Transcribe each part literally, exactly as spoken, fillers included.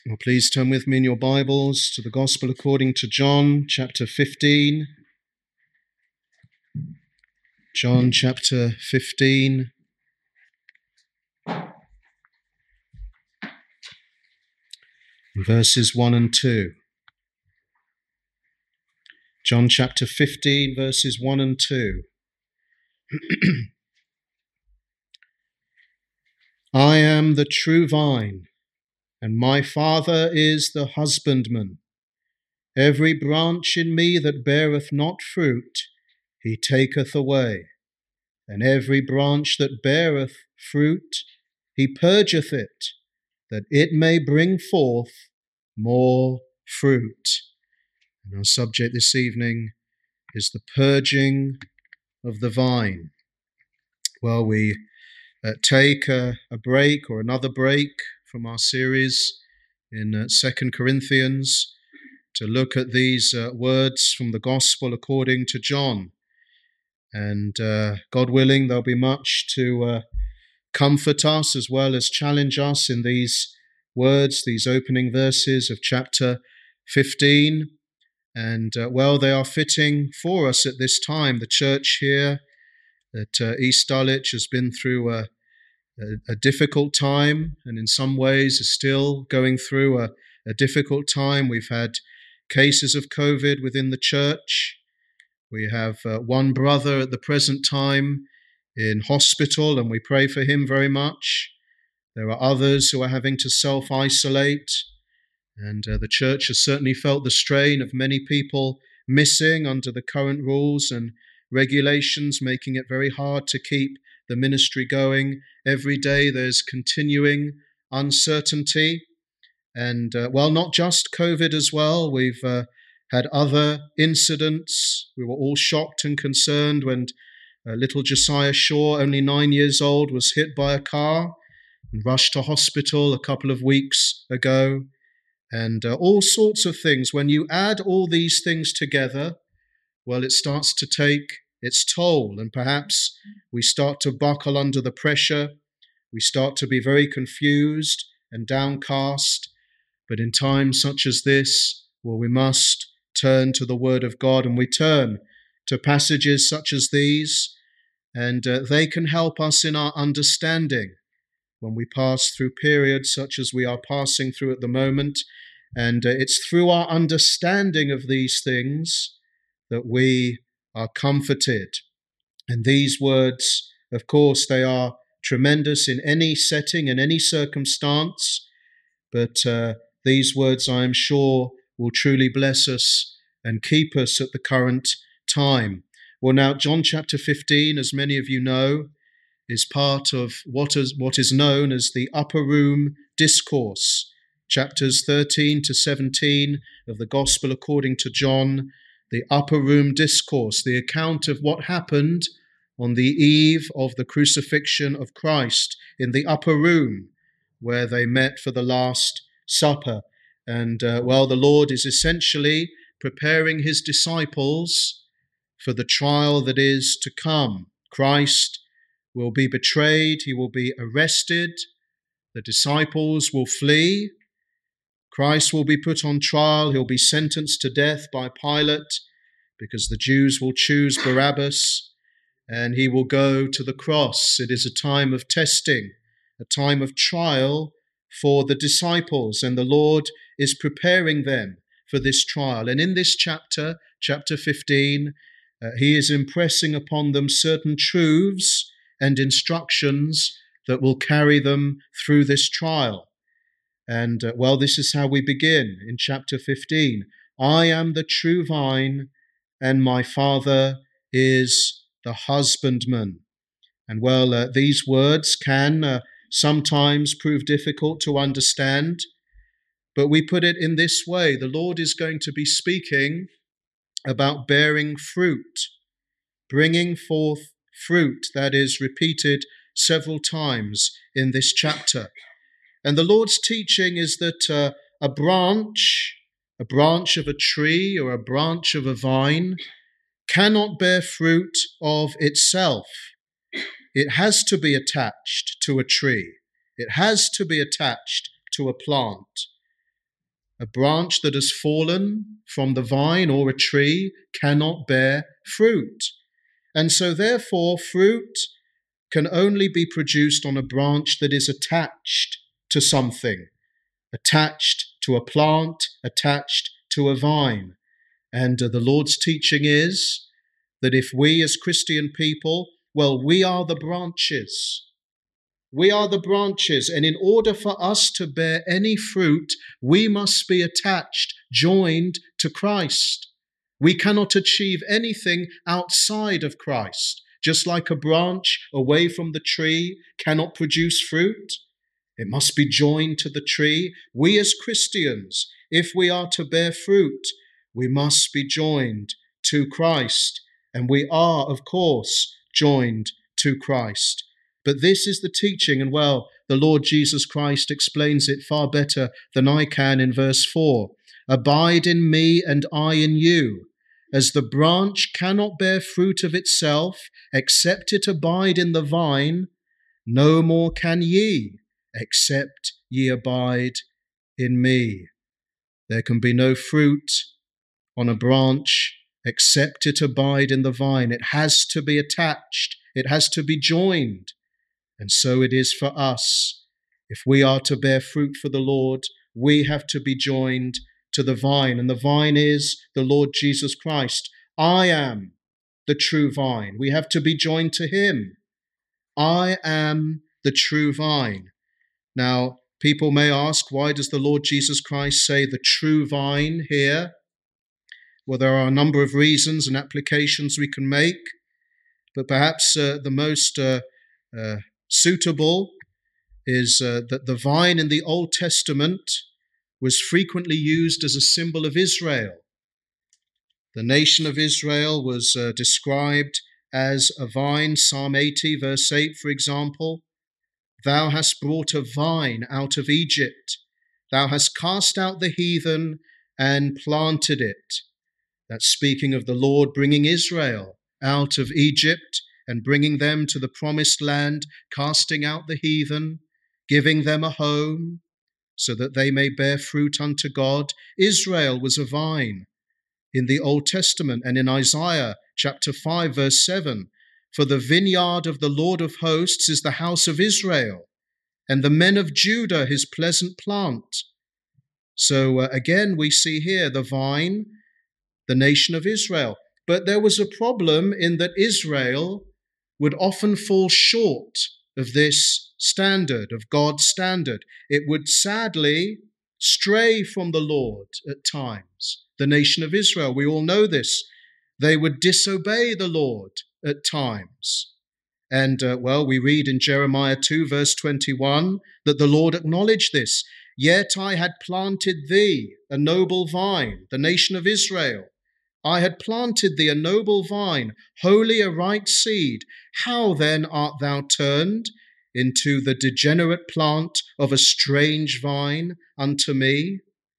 Well, please turn with me in your Bibles to the Gospel according to John, chapter fifteen. John, chapter fifteen. Verses one and two. John, chapter fifteen, verses one and two. I am the true vine, and my Father is the husbandman. Every branch in me that beareth not fruit, he taketh away. And every branch that beareth fruit, he purgeth it, that it may bring forth more fruit. And our subject this evening is the purging of the vine. Well, we uh, take a, a break or another break from our series in uh, Second Corinthians to look at these uh, words from the Gospel according to John. And uh, God willing, there'll be much to uh, comfort us as well as challenge us in these words, these opening verses of chapter fifteen. And uh, well, they are fitting for us at this time. The church here at uh, East Dulwich has been through a, a, a difficult time, and in some ways is still going through a, a difficult time. We've had cases of COVID within the church. We have uh, one brother at the present time in hospital, and we pray for him very much. There are others who are having to self-isolate, and uh, the church has certainly felt the strain of many people missing under the current rules and regulations, making it very hard to keep the ministry going. Every day there's continuing uncertainty, and uh, well, not just COVID as well. We've uh, had other incidents. We were all shocked and concerned when uh, little Josiah Shaw, only nine years old, was hit by a car and rushed to hospital a couple of weeks ago. And uh, all sorts of things. When you add all these things together, well, it starts to take its toll, and perhaps we start to buckle under the pressure. We start to be very confused and downcast. But in times such as this, well, we must turn to the Word of God, and we turn to passages such as these, and uh, they can help us in our understanding when we pass through periods such as we are passing through at the moment. And uh, it's through our understanding of these things that we are comforted. And these words, of course, they are tremendous in any setting, in any circumstance, but uh, these words, I am sure, will truly bless us and keep us at the current time. Well, now, John chapter fifteen, as many of you know, is part of what is, what is known as the Upper Room Discourse. Chapters thirteen to seventeen of the Gospel according to John, the Upper Room Discourse, the account of what happened on the eve of the crucifixion of Christ in the upper room where they met for the Last Supper. And, uh, well, the Lord is essentially preparing his disciples for the trial that is to come. Christ will be betrayed, he will be arrested, the disciples will flee, Christ will be put on trial, he'll be sentenced to death by Pilate because the Jews will choose Barabbas, and he will go to the cross. It is a time of testing, a time of trial for the disciples, and the Lord is preparing them for this trial. And in this chapter, chapter fifteen, uh, he is impressing upon them certain truths and instructions that will carry them through this trial. And, uh, well, this is how we begin in chapter fifteen. I am the true vine, and my Father is the husbandman. And, well, uh, these words can uh, sometimes prove difficult to understand, but we put it in this way. The Lord is going to be speaking about bearing fruit, bringing forth fruit. That is repeated several times in this chapter. And the Lord's teaching is that uh, a branch, a branch of a tree or a branch of a vine cannot bear fruit of itself. It has to be attached to a tree. It has to be attached to a plant. A branch that has fallen from the vine or a tree cannot bear fruit. And so therefore, fruit can only be produced on a branch that is attached to something, attached to a plant, attached to a vine. And uh, the Lord's teaching is that if we as Christian people, well, we are the branches. We are the branches, and in order for us to bear any fruit, we must be attached, joined to Christ. We cannot achieve anything outside of Christ. Just like a branch away from the tree cannot produce fruit, it must be joined to the tree. We as Christians, if we are to bear fruit, we must be joined to Christ. And we are, of course, joined to Christ. But this is the teaching, and well, the Lord Jesus Christ explains it far better than I can in verse four. Abide in me and I in you. As the branch cannot bear fruit of itself, except it abide in the vine, no more can ye, except ye abide in me. There can be no fruit on a branch except it abide in the vine. It has to be attached. It has to be joined. And so it is for us. If we are to bear fruit for the Lord, we have to be joined to the vine. And the vine is the Lord Jesus Christ. I am the true vine. We have to be joined to him. I am the true vine. Now, people may ask, why does the Lord Jesus Christ say the true vine here? Well, there are a number of reasons and applications we can make, but perhaps uh, the most uh, uh, suitable is uh, that the vine in the Old Testament was frequently used as a symbol of Israel. The nation of Israel was uh, described as a vine. Psalm eighty, verse eight, for example. Thou hast brought a vine out of Egypt. Thou hast cast out the heathen and planted it. That's speaking of the Lord bringing Israel out of Egypt and bringing them to the promised land, casting out the heathen, giving them a home, so that they may bear fruit unto God. Israel was a vine in the Old Testament, and in Isaiah chapter five, verse seven, for the vineyard of the Lord of hosts is the house of Israel, and the men of Judah his pleasant plant. So uh, again, we see here the vine, the nation of Israel. But there was a problem in that Israel would often fall short of this standard, of God's standard. It would sadly stray from the Lord at times. The nation of Israel, we all know this. They would disobey the Lord at times. And, uh, well, we read in Jeremiah two, verse twenty-one, that the Lord acknowledged this. Yet I had planted thee a noble vine, the nation of Israel. I had planted thee a noble vine, wholly a right seed. How then art thou turned into the degenerate plant of a strange vine unto me?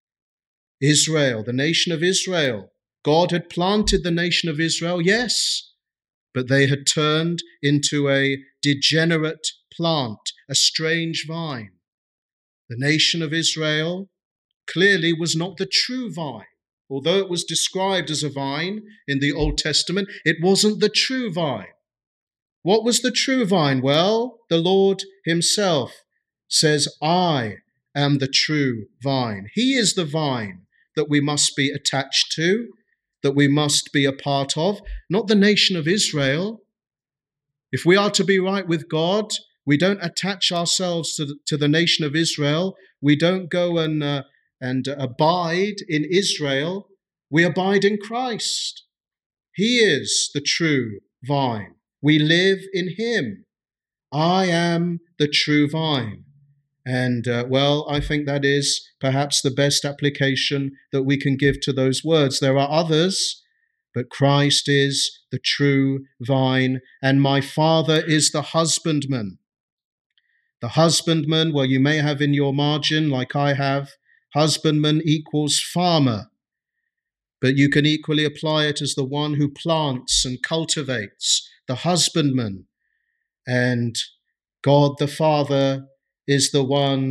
Israel, the nation of Israel. God had planted the nation of Israel, yes, but they had turned into a degenerate plant, a strange vine. The nation of Israel clearly was not the true vine. Although it was described as a vine in the Old Testament, it wasn't the true vine. What was the true vine? Well, the Lord himself says, I am the true vine. He is the vine that we must be attached to, that we must be a part of, not the nation of Israel. If we are to be right with God, we don't attach ourselves to the, to the nation of Israel. We don't go and uh, and abide in Israel. We abide in Christ. He is the true vine. We live in him. I am the true vine. And, uh, well, I think that is perhaps the best application that we can give to those words. There are others, but Christ is the true vine, and my Father is the husbandman. The husbandman, well, you may have in your margin, like I have, husbandman equals farmer. But you can equally apply it as the one who plants and cultivates, the husbandman. And God the Father is the one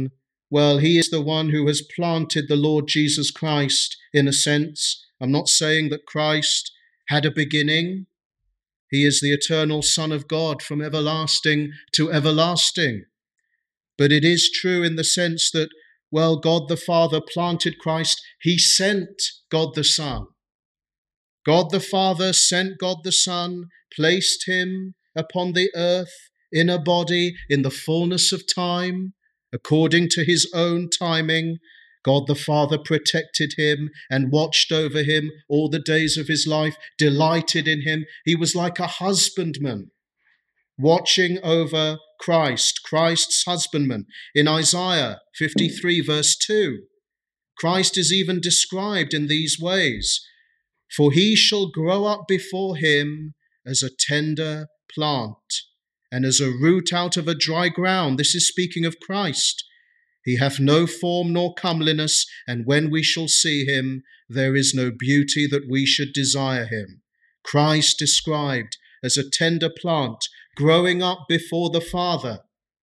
well, he is the one who has planted the Lord Jesus Christ in a sense. I'm not saying that Christ had a beginning. He is the eternal Son of God from everlasting to everlasting. But it is true in the sense that, well, God the Father planted Christ. He sent God the Son. God the Father sent God the Son, placed him upon the earth in a body in the fullness of time, according to his own timing. God the Father protected him and watched over him all the days of his life, delighted in him. He was like a husbandman watching over Christ, Christ's husbandman. In Isaiah fifty-three, verse two, Christ is even described in these ways. For he shall grow up before him as a tender plant, and as a root out of a dry ground. This is speaking of Christ. He hath no form nor comeliness, and when we shall see him, there is no beauty that we should desire him. Christ described as a tender plant, growing up before the Father.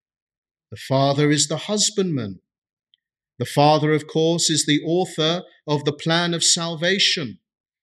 The Father is the husbandman. The Father, of course, is the author of the plan of salvation.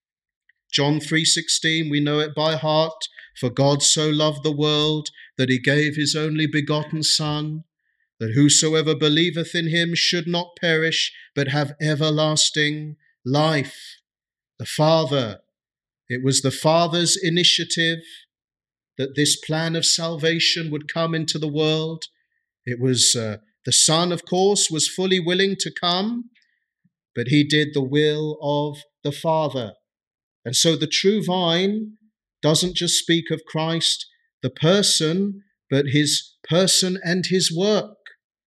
John three sixteen, we know it by heart. For God so loved the world that he gave his only begotten Son, that whosoever believeth in him should not perish, but have everlasting life. The Father, it was the Father's initiative that this plan of salvation would come into the world. It was uh, the Son, of course, was fully willing to come, but he did the will of the Father. And so the true vine doesn't just speak of Christ, the person, but his person and his work.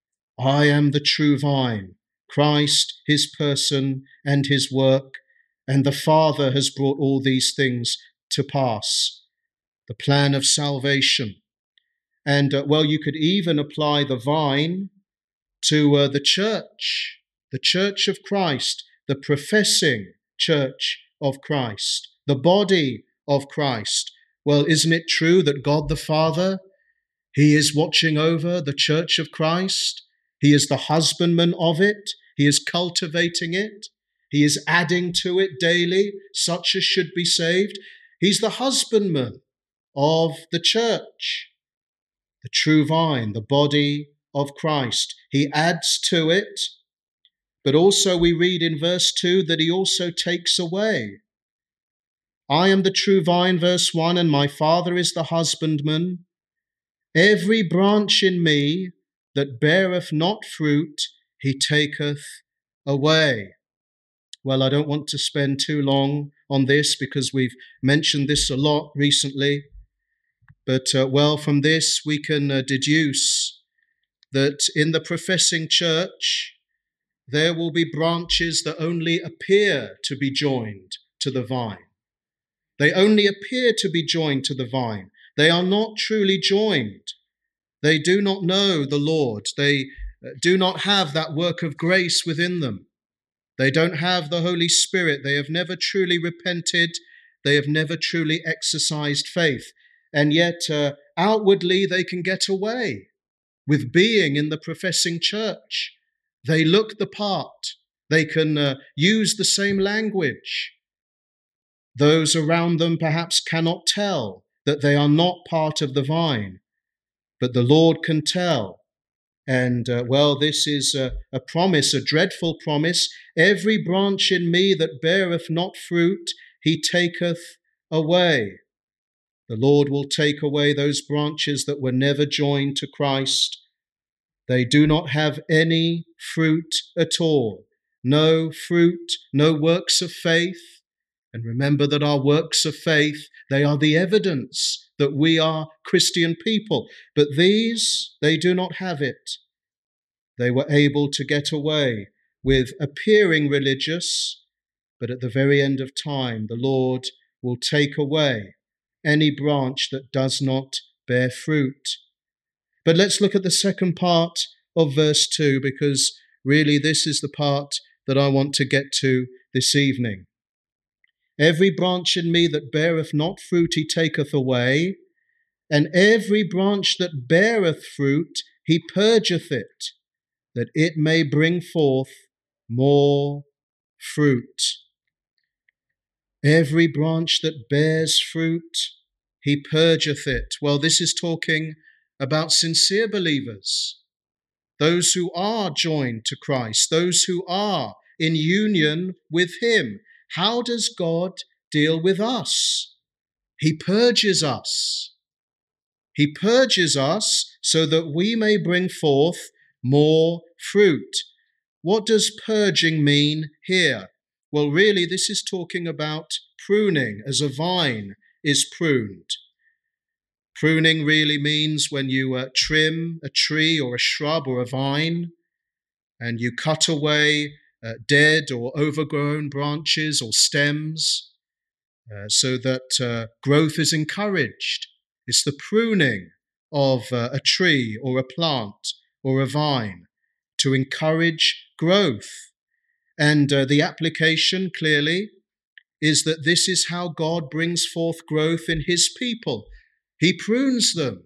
I am the true vine, Christ, his person and his work, and the Father has brought all these things to pass. The plan of salvation. And, uh, well, you could even apply the vine to uh, the church, the church of Christ, the professing church of Christ, the body of Christ. Well, isn't it true that God the Father, he is watching over the church of Christ? He is the husbandman of it. He is cultivating it. He is adding to it daily, such as should be saved. He's the husbandman of the church, the true vine, the body of Christ. He adds to it, but also we read in verse two that he also takes away. I am the true vine, verse one, and my Father is the husbandman. Every branch in me that beareth not fruit, he taketh away. Well, I don't want to spend too long on this because we've mentioned this a lot recently. But, uh, well, from this we can uh, deduce that in the professing church, there will be branches that only appear to be joined to the vine. They only appear to be joined to the vine. They are not truly joined. They do not know the Lord. They do not have that work of grace within them. They don't have the Holy Spirit. They have never truly repented. They have never truly exercised faith. And yet, uh, outwardly, they can get away with being in the professing church. They look the part. They can uh, use the same language. Those around them perhaps cannot tell that they are not part of the vine, but the Lord can tell. And, uh, well, this is a, a promise, a dreadful promise. Every branch in me that beareth not fruit, he taketh away. The Lord will take away those branches that were never joined to Christ. They do not have any fruit at all. No fruit, no works of faith. And remember that our works of faith, they are the evidence that we are Christian people. But these, they do not have it. They were able to get away with appearing religious, but at the very end of time, the Lord will take away any branch that does not bear fruit. But let's look at the second part of verse two, because really this is the part that I want to get to this evening. Every branch in me that beareth not fruit, he taketh away, and every branch that beareth fruit, he purgeth it, that it may bring forth more fruit. Every branch that bears fruit, he purgeth it. Well, this is talking about sincere believers, those who are joined to Christ, those who are in union with him. How does God deal with us? He purges us. He purges us so that we may bring forth more fruit. What does purging mean here? Well, really, this is talking about pruning, as a vine is pruned. Pruning really means when you uh, trim a tree or a shrub or a vine, and you cut away uh, dead or overgrown branches or stems uh, so that uh, growth is encouraged. It's the pruning of uh, a tree or a plant or a vine to encourage growth. And uh, the application clearly is that this is how God brings forth growth in his people. He prunes them.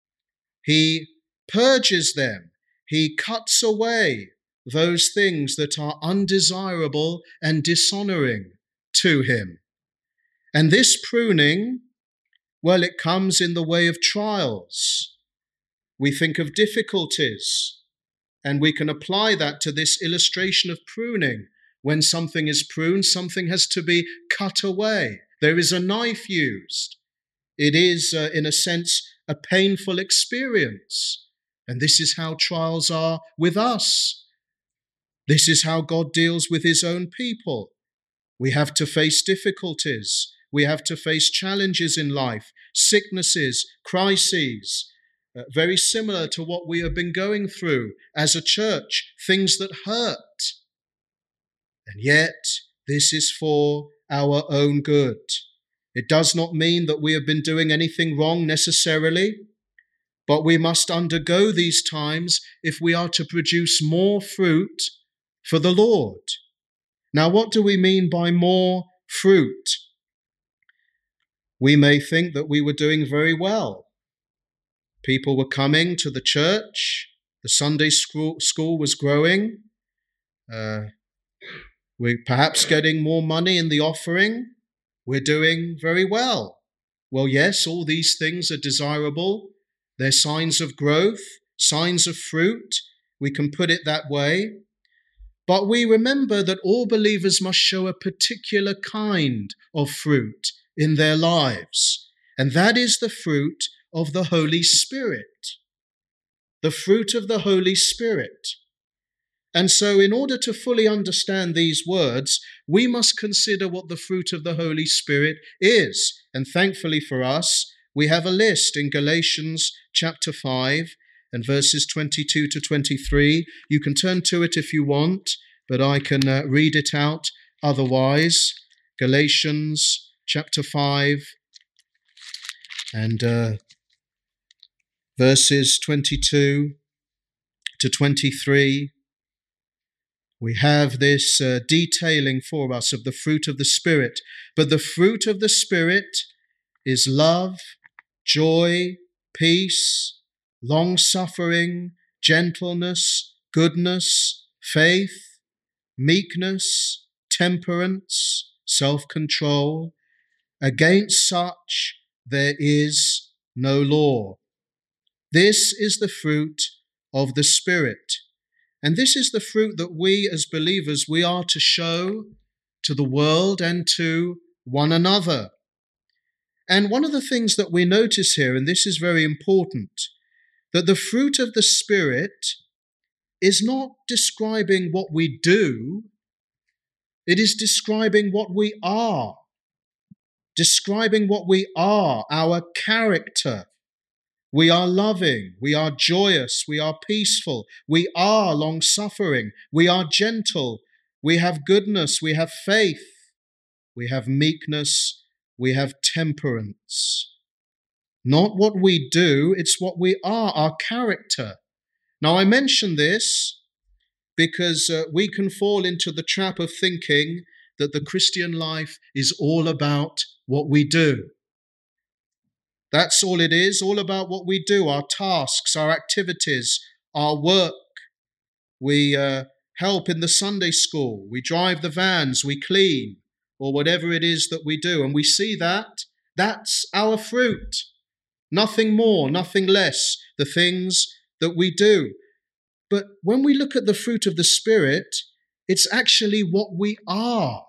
He purges them. He cuts away those things that are undesirable and dishonoring to him. And this pruning, well, it comes in the way of trials. We think of difficulties, and we can apply that to this illustration of pruning. When something is pruned, something has to be cut away. There is a knife used. It is, uh, in a sense, a painful experience. And this is how trials are with us. This is how God deals with his own people. We have to face difficulties. We have to face challenges in life, sicknesses, crises, uh, very similar to what we have been going through as a church, things that hurt. And yet, this is for our own good. It does not mean that we have been doing anything wrong necessarily, but we must undergo these times if we are to produce more fruit for the Lord. Now, what do we mean by more fruit? We may think that we were doing very well. People were coming to the church. The Sunday school, school was growing. Uh, we're perhaps getting more money in the offering. We're doing very well. Well, yes, all these things are desirable. They're signs of growth, signs of fruit. We can put it that way. But we remember that all believers must show a particular kind of fruit in their lives, and that is the fruit of the Holy Spirit. The fruit of the Holy Spirit. And so in order to fully understand these words, we must consider what the fruit of the Holy Spirit is. And thankfully for us, we have a list in Galatians chapter five and verses twenty-two to twenty-three. You can turn to it if you want, but I can uh, read it out otherwise. Galatians chapter five and uh, verses twenty-two to twenty-three. We have this uh, detailing for us of the fruit of the Spirit. But the fruit of the Spirit is love, joy, peace, long-suffering, gentleness, goodness, faith, meekness, temperance, self-control. Against such there is no law. This is the fruit of the Spirit. And this is the fruit that we as believers, we are to show to the world and to one another. And one of the things that we notice here, and this is very important, that the fruit of the Spirit is not describing what we do, it is describing what we are, describing what we are, our character. We are loving, we are joyous, we are peaceful, we are long-suffering, we are gentle, we have goodness, we have faith, we have meekness, we have temperance. Not what we do, it's what we are, our character. Now I mention this because uh, we can fall into the trap of thinking that the Christian life is all about what we do. That's all it is, all about what we do, our tasks, our activities, our work. we uh, help in the Sunday school, we drive the vans, we clean, or whatever it is that we do. And we see that, that's our fruit. Nothing more, nothing less, the things that we do. But when we look at the fruit of the Spirit, it's actually what we are.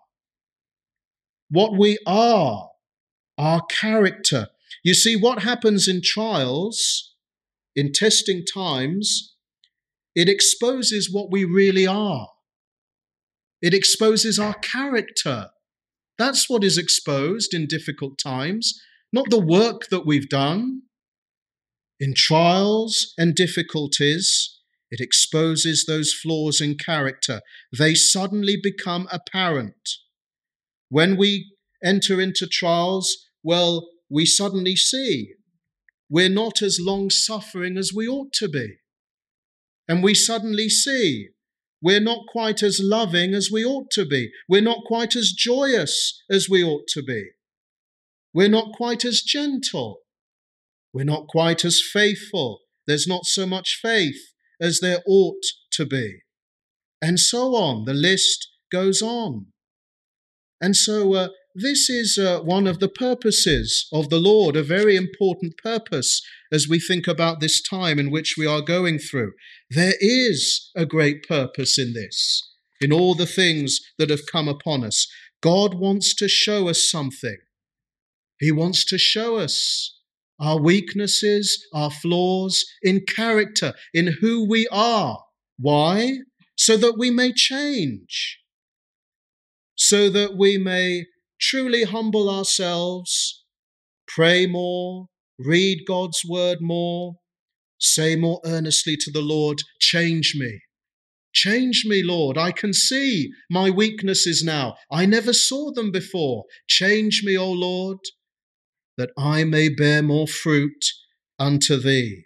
What we are, our character. You see, what happens in trials, in testing times, it exposes what we really are. It exposes our character. That's what is exposed in difficult times, not the work that we've done. In trials and difficulties, it exposes those flaws in character. They suddenly become apparent. When we enter into trials, well, we suddenly see we're not as long-suffering as we ought to be. And we suddenly see we're not quite as loving as we ought to be. We're not quite as joyous as we ought to be. We're not quite as gentle. We're not quite as faithful. There's not so much faith as there ought to be. And so on. The list goes on. And so uh, this is uh, one of the purposes of the Lord, a very important purpose as we think about this time in which we are going through. There is a great purpose in this, in all the things that have come upon us. God wants to show us something. He wants to show us our weaknesses, our flaws in character, in who we are. Why? So that we may change. So that we may truly humble ourselves, pray more, read God's word more, say more earnestly to the Lord, change me. Change me, Lord. I can see my weaknesses now. I never saw them before. Change me, O Lord, that I may bear more fruit unto thee.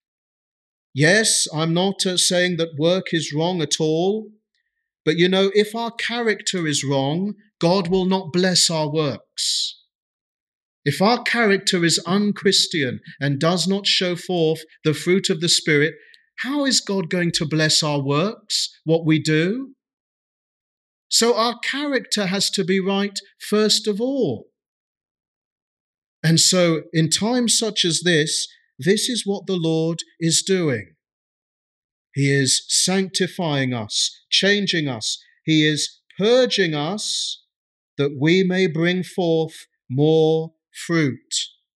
Yes, I'm not uh, saying that work is wrong at all. But you know, if our character is wrong, God will not bless our works. If our character is unchristian and does not show forth the fruit of the Spirit, how is God going to bless our works, what we do? So our character has to be right first of all. And so in times such as this, this is what the Lord is doing. He is sanctifying us, changing us. He is purging us that we may bring forth more fruit.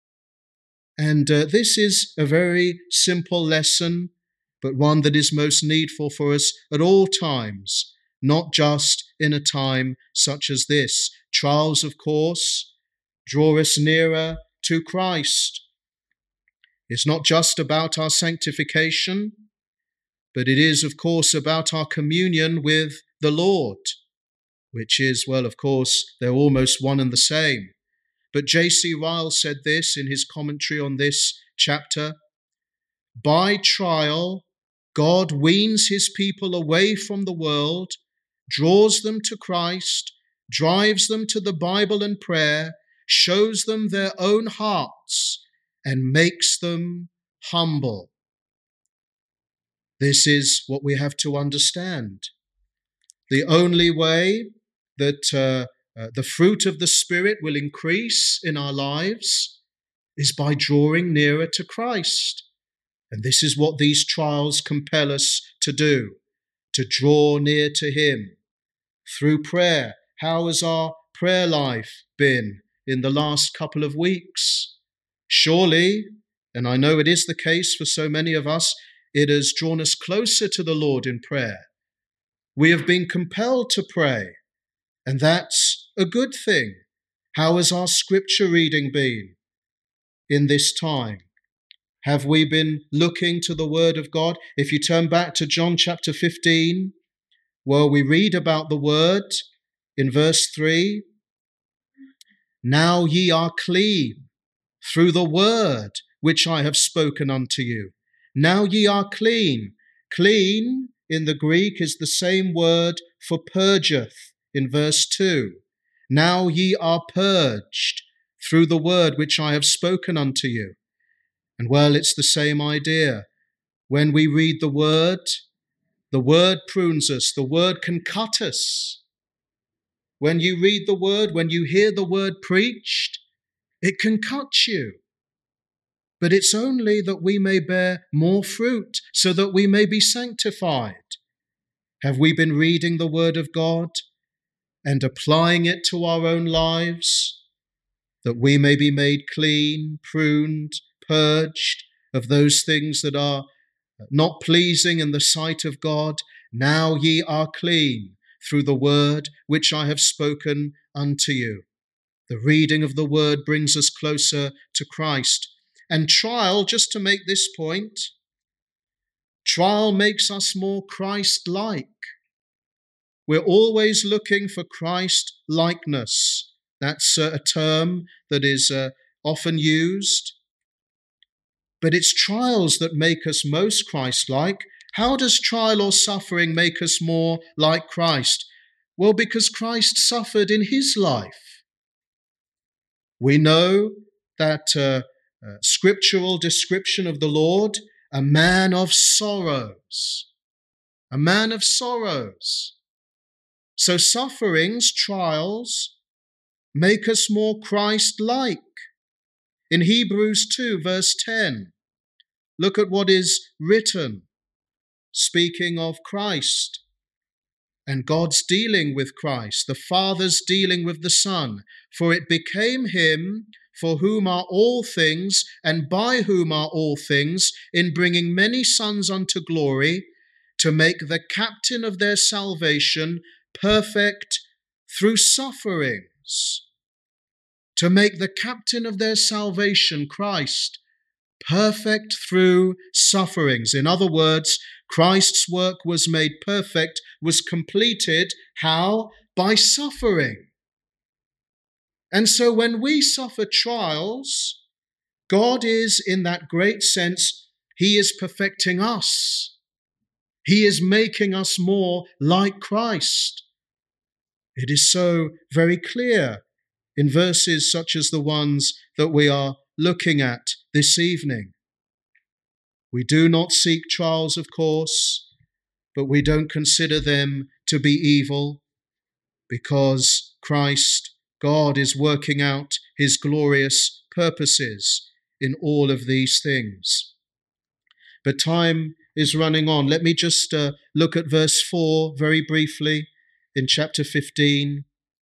And uh, this is a very simple lesson, but one that is most needful for us at all times, not just in a time such as this. Trials, of course, draw us nearer to Christ. It's not just about our sanctification, but it is, of course, about our communion with the Lord, which is, well, of course, they're almost one and the same. But J C Ryle said this in his commentary on this chapter: by trial, God weans his people away from the world, draws them to Christ, drives them to the Bible and prayer, shows them their own hearts, and makes them humble. This is what we have to understand. The only way that uh, uh, the fruit of the Spirit will increase in our lives is by drawing nearer to Christ. And this is what these trials compel us to do, to draw near to him through prayer. How has our prayer life been in the last couple of weeks? Surely, and I know it is the case for so many of us, it has drawn us closer to the Lord in prayer. We have been compelled to pray, and that's a good thing. How has our scripture reading been in this time? Have we been looking to the word of God? If you turn back to John chapter fifteen, well, we read about the word in verse three. Now ye are clean through the word which I have spoken unto you. Now ye are clean. Clean in the Greek is the same word for purgeth in verse two. Now ye are purged through the word which I have spoken unto you. And well, it's the same idea. When we read the word, The word prunes us. The word can cut us. When you read the word, when you hear the word preached, it can cut you. But it's only that we may bear more fruit, so that we may be sanctified. Have we been reading the word of God and applying it to our own lives, that we may be made clean, pruned, purged of those things that are not pleasing in the sight of God? Now ye are clean through the word which I have spoken unto you. The reading of the word brings us closer to Christ. And trial, just to make this point, trial makes us more Christ-like. We're always looking for Christ-likeness. That's a term that is uh, often used. But it's trials that make us most Christ-like. How does trial or suffering make us more like Christ? Well, because Christ suffered in his life. We know that uh, uh, scriptural description of the Lord, a man of sorrows, a man of sorrows. So sufferings, trials, make us more Christ-like. In Hebrews two, verse ten, look at what is written, speaking of Christ and God's dealing with Christ, the Father's dealing with the Son. For it became him for whom are all things, and by whom are all things, in bringing many sons unto glory, to make the captain of their salvation perfect through sufferings. To make the captain of their salvation, Christ, perfect through sufferings. In other words, Christ's work was made perfect, was completed. How? By suffering. And so when we suffer trials, God is, in that great sense, he is perfecting us. He is making us more like Christ. It is so very clear in verses such as the ones that we are looking at this evening. We do not seek trials, of course, but we don't consider them to be evil, because Christ, God, is working out his glorious purposes in all of these things. But time is running on. Let me just uh, look at verse four very briefly in chapter fifteen.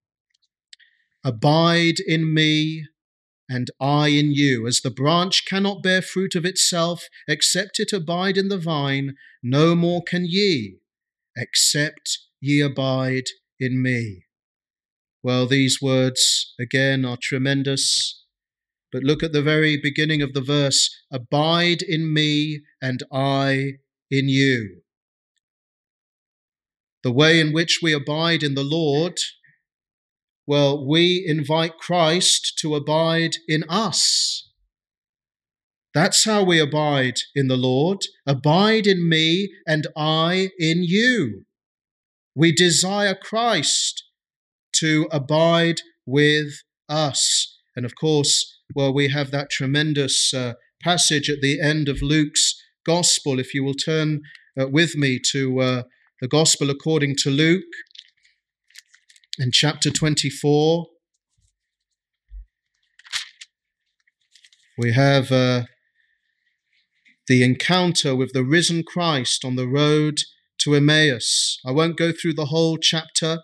Abide in me, and I in you. As the branch cannot bear fruit of itself, except it abide in the vine, no more can ye, except ye abide in me. Well, these words, again, are tremendous. But look at the very beginning of the verse. Abide in me, and I in you. The way in which we abide in the Lord, well, we invite Christ to abide in us. That's how we abide in the Lord. Abide in me, and I in you. We desire Christ to abide with us. And of course, well, we have that tremendous uh, passage at the end of Luke's Gospel. If you will turn uh, with me to uh, the Gospel according to Luke, in chapter twenty-four, we have uh, the encounter with the risen Christ on the road to Emmaus. I won't go through the whole chapter,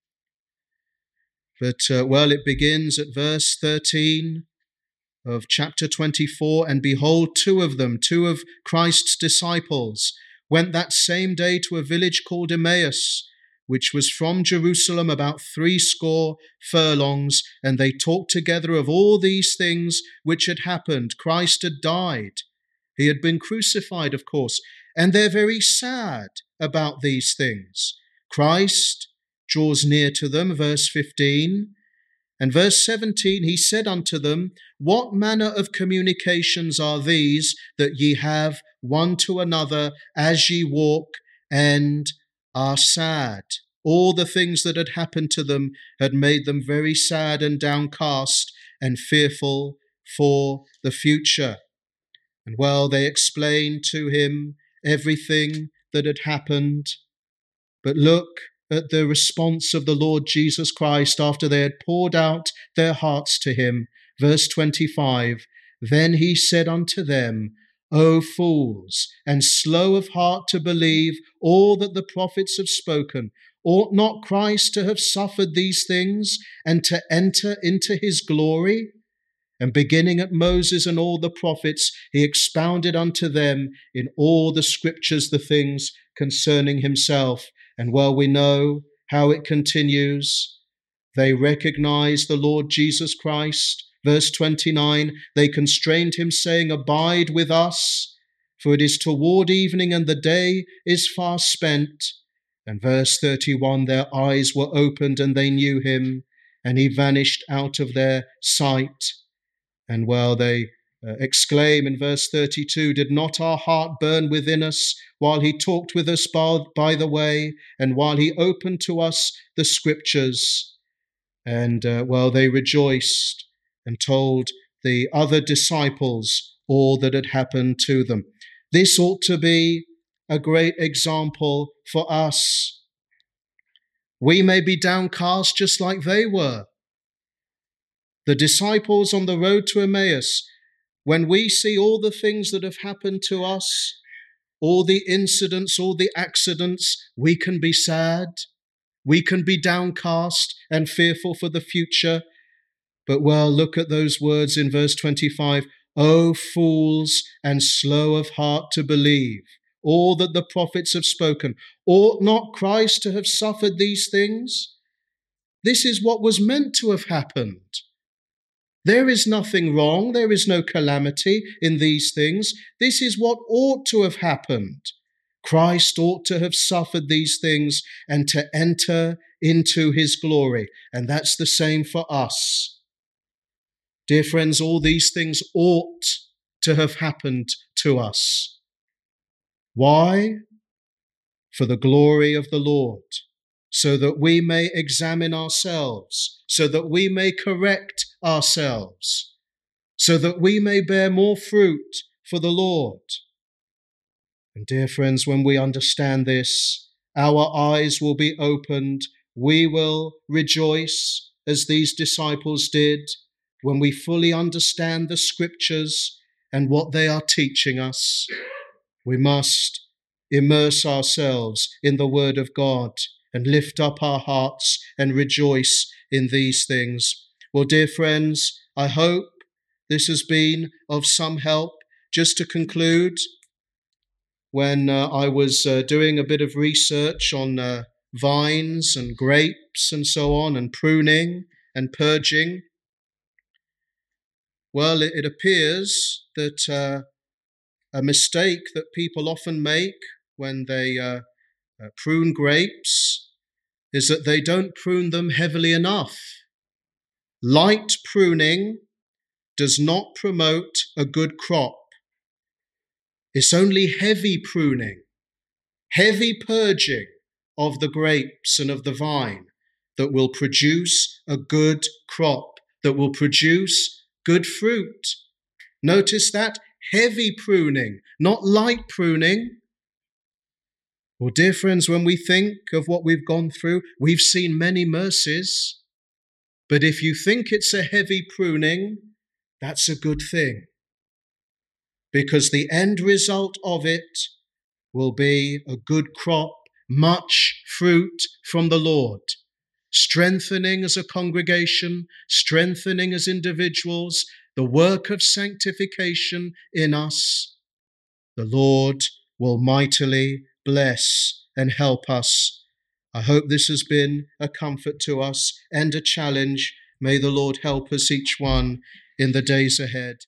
but, uh, well, it begins at verse thirteen of chapter twenty-four. And behold, two of them, two of Christ's disciples, went that same day to a village called Emmaus, which was from Jerusalem about threescore furlongs, and they talked together of all these things which had happened. Christ had died. He had been crucified, of course, and they're very sad about these things. Christ draws near to them, verse fifteen, and verse seventeen, he said unto them, What manner of communications are these that ye have one to another as ye walk and are sad? All the things that had happened to them had made them very sad and downcast and fearful for the future. And well, they explained to him everything that had happened. But look at the response of the Lord Jesus Christ after they had poured out their hearts to him. Verse twenty-five, then he said unto them, O fools, and slow of heart to believe all that the prophets have spoken. Ought not Christ to have suffered these things and to enter into his glory? And beginning at Moses and all the prophets, he expounded unto them in all the scriptures the things concerning himself. And well, we know how it continues. They recognized the Lord Jesus Christ. Verse twenty-nine, they constrained him, saying, Abide with us, for it is toward evening, and the day is far spent. And verse thirty-one, their eyes were opened, and they knew him, and he vanished out of their sight. And well, they uh, exclaim in verse thirty-two, did not our heart burn within us while he talked with us by, by the way, and while he opened to us the scriptures? And uh, well, they rejoiced and told the other disciples all that had happened to them. This ought to be a great example for us. We may be downcast just like they were. The disciples on the road to Emmaus, when we see all the things that have happened to us, all the incidents, all the accidents, we can be sad, we can be downcast and fearful for the future. But well, look at those words in verse twenty-five, O fools and slow of heart to believe all that the prophets have spoken. Ought not Christ to have suffered these things? This is what was meant to have happened. There is nothing wrong, there is no calamity in these things. This is what ought to have happened. Christ ought to have suffered these things and to enter into his glory. And that's the same for us. Dear friends, all these things ought to have happened to us. Why? For the glory of the Lord, so that we may examine ourselves, so that we may correct ourselves, so that we may bear more fruit for the Lord. And dear friends, when we understand this, our eyes will be opened. We will rejoice as these disciples did when we fully understand the scriptures and what they are teaching us. We must immerse ourselves in the word of God and lift up our hearts and rejoice in these things. Well, dear friends, I hope this has been of some help. Just to conclude, when uh, I was uh, doing a bit of research on uh, vines and grapes and so on, and pruning and purging, well, it, it appears that uh, a mistake that people often make when they uh, uh, prune grapes is that they don't prune them heavily enough. Light pruning does not promote a good crop. It's only heavy pruning, heavy purging of the grapes and of the vine that will produce a good crop, that will produce good fruit. Notice that? Heavy pruning, not light pruning. Well, dear friends, when we think of what we've gone through, we've seen many mercies. But if you think it's a heavy pruning, that's a good thing, because the end result of it will be a good crop, much fruit from the Lord, strengthening as a congregation, strengthening as individuals, the work of sanctification in us. The Lord will mightily bless and help us. I hope this has been a comfort to us and a challenge. May the Lord help us each one in the days ahead.